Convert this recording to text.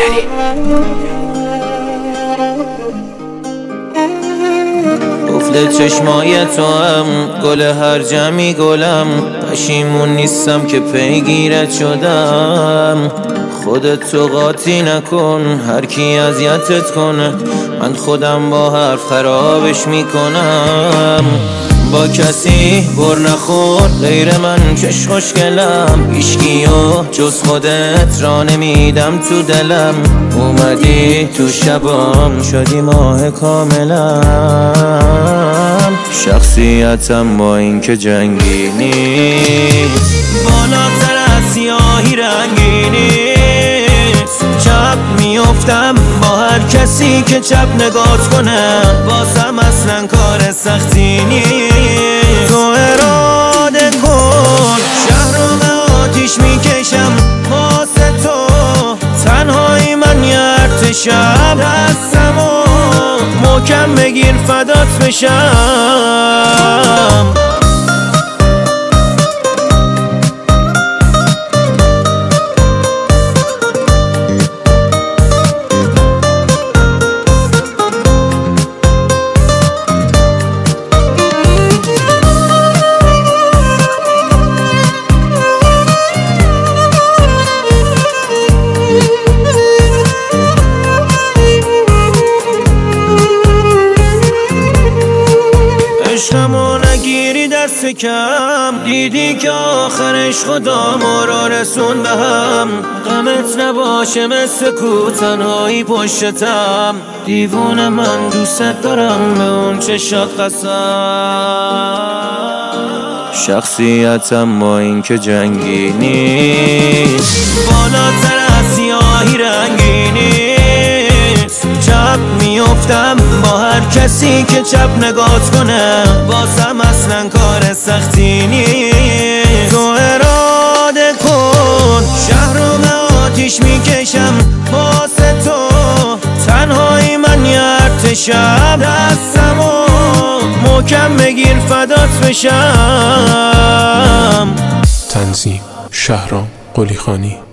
قفل چشمای تو هم گل هر جمعی گلم، پشیمون نیستم که پیگیرت شدم. خودت تو قاطی نکن، هر کی اذیتت کنه من خودم با حرف خرابش میکنم. با کسی بر نخور غیر من کش خوشگلم، هیچکیو جز خودت را نمیدم تو دلم. اومدی تو شبام شدی ماه کاملم، شخصیتم با این که جنگی نیست، بالاتر از سیاهی رنگی نیست. چپ میافتم با هر کسی که چپ نگات کنه، واسم اصلا کار سختی نیست. تو اراده کن شهر رو به آتیش میکشم واسه تو، تنهایی من یه ارتشم، دستمو محکم بگیر فدات بشم. عشقمو نگیری دست کم، دیدی که آخرش خدا ما را رسون به هم. غمت نباشه مثل کو تنهایی پشتم، دیوونه من دوست دارم به اون چشات قسم. شخصیتم با این که جنگی نیست، بالاتر از سیاهی رنگی نیست. چپ میافتم با هر کسی که چپ نگات کنه، واسم اصلا کار سختی نیست. تو اراده کن شهر رو به آتیش میکشم واسه تو، تنهایی من یه ارتشم، دستمو محکم بگیر فدات بشم. تنظیم شهرام قلیخانی.